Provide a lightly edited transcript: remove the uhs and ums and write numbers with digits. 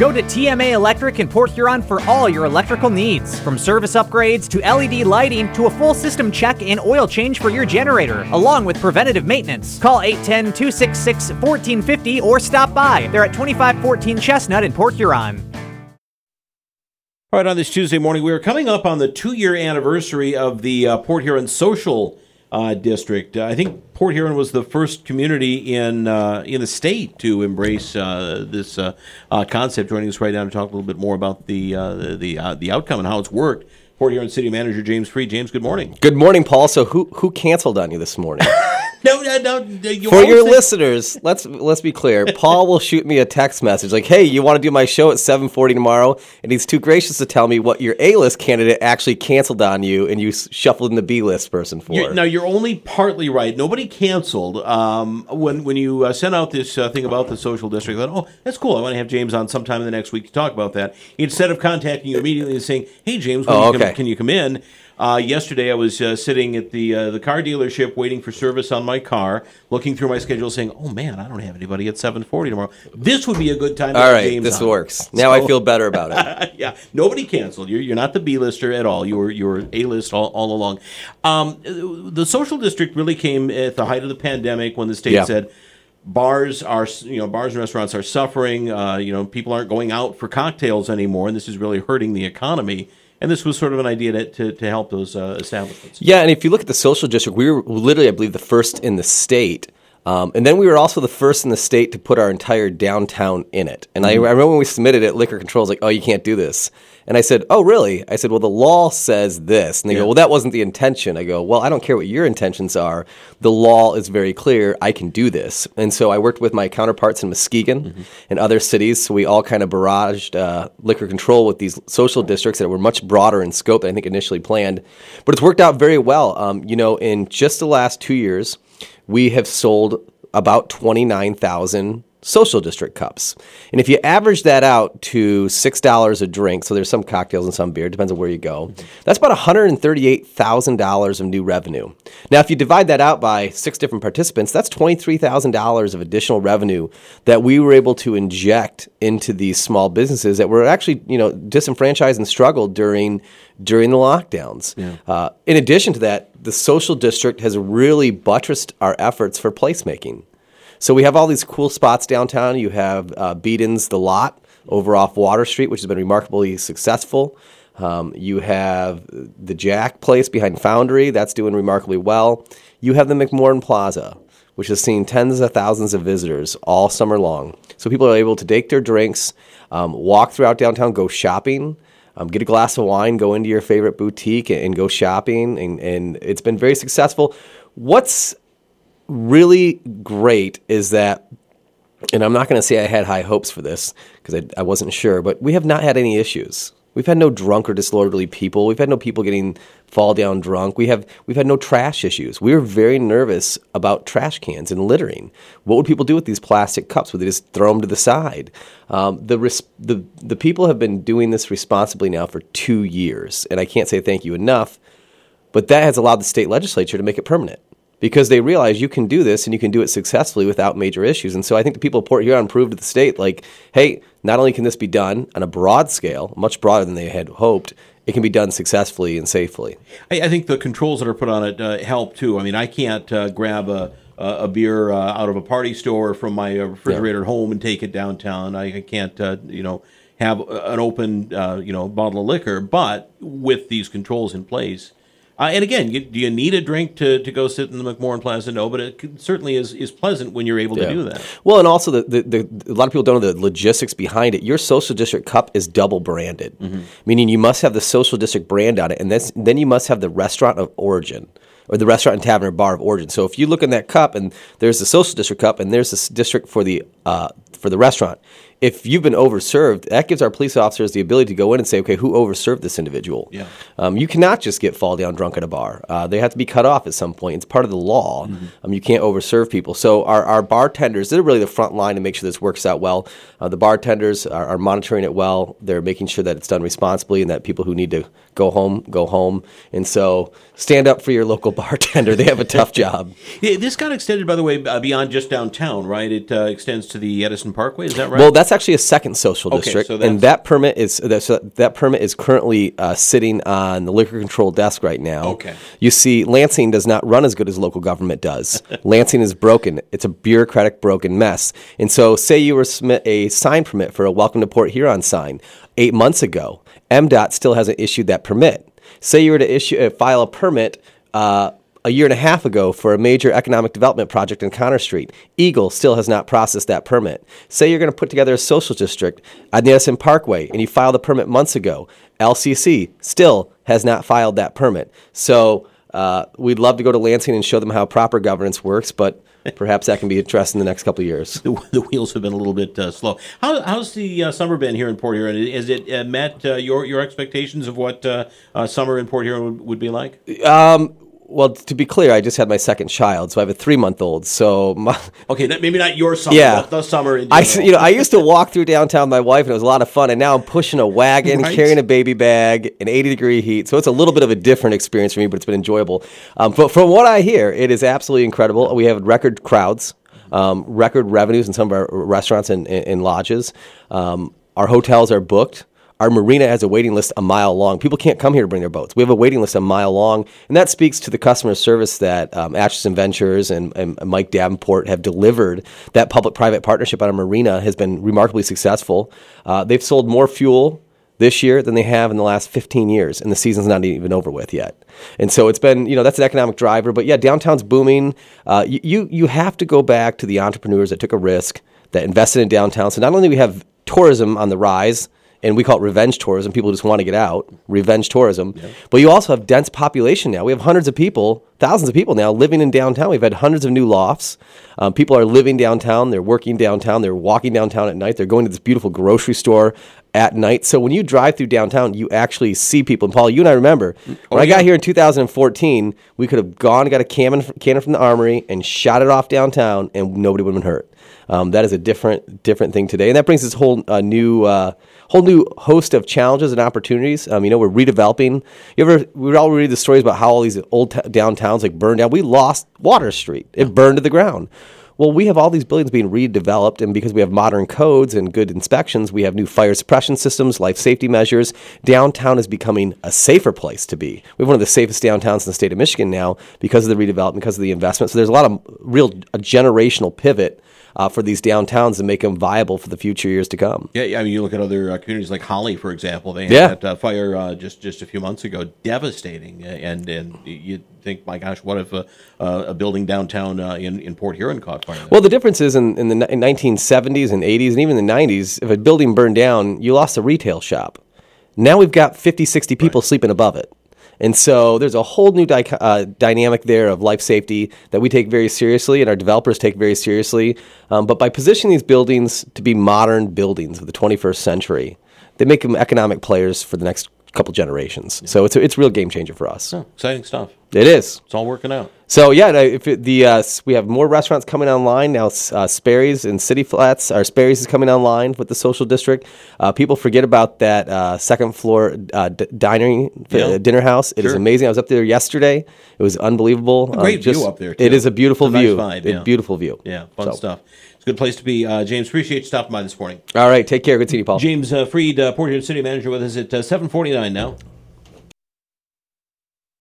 Go to TMA Electric in Port Huron for all your electrical needs. From service upgrades to LED lighting to a full system check and oil change for your generator, along with preventative maintenance. Call 810-266-1450 or stop by. They're at 2514 Chestnut in Port Huron. All right, on this Tuesday morning, we are coming up on the 2-year anniversary of the Port Huron Social District. I think Port Huron was the first community in the state to embrace this concept. Joining us right now to talk a little bit more about the outcome and how it's worked, Port Huron City Manager James Freed. James, good morning. Good morning, Paul. So who canceled on you this morning? No. For your listeners, let's be clear. Paul will shoot me a text message like, "Hey, you want to do my show at 7:40 tomorrow?" And he's too gracious to tell me what your A-list candidate actually canceled on you, and you shuffled in the B-list person for. Now you're only partly right. Nobody canceled. When you sent out this thing about the social district, I thought, "Oh, that's cool. I want to have James on sometime in the next week to talk about that." Instead of contacting you immediately and saying, "Hey, James, can you come in?" Yesterday, I was sitting at the car dealership waiting for service on my car, looking through my schedule, saying, "Oh man, I don't have anybody at 7:40 tomorrow. This would be a good time to have James this on." works. Now I feel better about it. Yeah, nobody canceled. You're not the B-lister at all. You were A-list all along. The social district really came at the height of the pandemic when the state said bars and restaurants are suffering. People aren't going out for cocktails anymore, and this is really hurting the economy. And this was sort of an idea to help those establishments. Yeah, and if you look at the social district, we were literally, I believe, the first in the state. And then we were also the first in the state to put our entire downtown in it. And I remember when we submitted it, Liquor Control was like, "Oh, you can't do this." And I said, "Oh, really?" I said, "Well, the law says this." And they go, "Well, that wasn't the intention." I go, "Well, I don't care what your intentions are. The law is very clear. I can do this." And so I worked with my counterparts in Muskegon and other cities. So we all kind of barraged Liquor Control with these social districts that were much broader in scope than I think initially planned. But it's worked out very well. In just the last 2 years, we have sold about 29,000 social district cups. And if you average that out to $6 a drink, so there's some cocktails and some beer, depends on where you go, that's about $138,000 of new revenue. Now, if you divide that out by 6 different participants, that's $23,000 of additional revenue that we were able to inject into these small businesses that were actually, disenfranchised and struggled during the lockdowns. Yeah. In addition to that, the social district has really buttressed our efforts for placemaking. So we have all these cool spots downtown. You have Beaton's The Lot over off Water Street, which has been remarkably successful. You have the Jack place behind Foundry. That's doing remarkably well. You have the McMorran Plaza, which has seen tens of thousands of visitors all summer long. So people are able to take their drinks, walk throughout downtown, go shopping, get a glass of wine, go into your favorite boutique and go shopping. And it's been very successful. What's really great is that, and I'm not going to say I had high hopes for this because I wasn't sure, but we have not had any issues. We've had no drunk or disorderly people. We've had no people fall down drunk. We've had no trash issues. We were very nervous about trash cans and littering. What would people do with these plastic cups? Would they just throw them to the side? The people have been doing this responsibly now for 2 years, and I can't say thank you enough, but that has allowed the state legislature to make it permanent. Because they realize you can do this and you can do it successfully without major issues. And so I think the people of Port Huron proved to the state, like, hey, not only can this be done on a broad scale, much broader than they had hoped, it can be done successfully and safely. I think the controls that are put on it help, too. I mean, I can't grab a beer out of a party store from my refrigerator at home and take it downtown. I can't, have an open, bottle of liquor. But with these controls in place, and again, do you need a drink to go sit in the McMorran Plaza? No, but it certainly is pleasant when you're able to do that. Well, and also a lot of people don't know the logistics behind it. Your social district cup is double branded, meaning you must have the social district brand on it, and then you must have the restaurant of origin, or the restaurant and tavern or bar of origin. So if you look in that cup, and there's the social district cup, and there's the district for the restaurant. If you've been overserved, that gives our police officers the ability to go in and say, okay, who overserved this individual? Yeah. You cannot just fall down drunk at a bar. They have to be cut off at some point. It's part of the law. You can't overserve people. So our bartenders, they're really the front line to make sure this works out well. The bartenders are monitoring it well. They're making sure that it's done responsibly and that people who need to go home. And so stand up for your local bartender. They have a tough job. Yeah, this got extended, by the way, beyond just downtown, right? It extends to the Edison Parkway. Is that right? Well, that's that's actually a second social district, so and that permit is currently sitting on the liquor control desk right now. Okay. You see, Lansing does not run as good as local government does. Lansing is broken. It's a bureaucratic, broken mess. And so, say you were to submit a sign permit for a Welcome to Port Huron sign 8 months ago. MDOT still hasn't issued that permit. Say you were to file a permit a year and a half ago for a major economic development project in Connor Street. Eagle still has not processed that permit. Say you're going to put together a social district on the Edison Parkway and you filed a permit months ago. LCC still has not filed that permit. So we'd love to go to Lansing and show them how proper governance works, but perhaps that can be addressed in the next couple of years. The wheels have been a little bit slow. How's the summer been here in Port Huron? Has it met your expectations of what summer in Port Huron would be like? Well, to be clear, I just had my second child, so I have a 3-month-old. So okay, maybe not your summer, but the summer. In I used to walk through downtown with my wife, and it was a lot of fun. And now I'm pushing a wagon, carrying a baby bag, in 80-degree heat. So it's a little bit of a different experience for me, but it's been enjoyable. But from what I hear, it is absolutely incredible. We have record crowds, record revenues in some of our restaurants and lodges. Our hotels are booked. Our marina has a waiting list a mile long. People can't come here to bring their boats. We have a waiting list a mile long, and that speaks to the customer service that Atchison Ventures and Mike Davenport have delivered. That public-private partnership on our marina has been remarkably successful. They've sold more fuel this year than they have in the last 15 years, and the season's not even over with yet. And so it's been, that's an economic driver. But yeah, downtown's booming. You have to go back to the entrepreneurs that took a risk, that invested in downtown. So not only do we have tourism on the rise, and we call it revenge tourism. People just want to get out, revenge tourism. Yeah. But you also have dense population now. We have hundreds of people, thousands of people now living in downtown. We've had hundreds of new lofts. People are living downtown. They're working downtown. They're walking downtown at night. They're going to this beautiful grocery store at night. So when you drive through downtown, you actually see people. And Paul, you and I remember, when I got here in 2014, we could have gone and got a cannon from the Armory and shot it off downtown, and nobody would have been hurt. That is a different thing today. And that brings this whole new host of challenges and opportunities. We're redeveloping. We all read the stories about how all these old downtowns burned down. We lost Water Street. It burned to the ground. Well, we have all these buildings being redeveloped, and because we have modern codes and good inspections, we have new fire suppression systems, life safety measures. Downtown is becoming a safer place to be. We have one of the safest downtowns in the state of Michigan now because of the redevelopment, because of the investment. So there's a lot of a generational pivot for these downtowns to make them viable for the future years to come. Yeah, you look at other communities like Holly, for example. They had that fire just a few months ago, devastating. And you think, my gosh, what if a building downtown in Port Huron caught fire? Well, the difference is in the 1970s and 80s and even the 90s, if a building burned down, you lost a retail shop. Now we've got 50, 60 people sleeping above it. And so there's a whole new dynamic there of life safety that we take very seriously and our developers take very seriously. But by positioning these buildings to be modern buildings of the 21st century, they make them economic players for the next couple generations. Yeah. So it's a real game changer for us. Oh, exciting stuff. It is. It's all working out. So yeah, we have more restaurants coming online now. Sperry's and City Flats. Our Sperry's is coming online with the social district. People forget about that second floor dinner house. It is amazing. I was up there yesterday. It was unbelievable. Great view up there, too. It is a beautiful view. Nice vibe, beautiful view. Yeah, fun stuff. It's a good place to be. James, appreciate you stopping by this morning. All right, take care. Good seeing you, Paul. James Freed, Port Huron City Manager, with us at 7:49 now.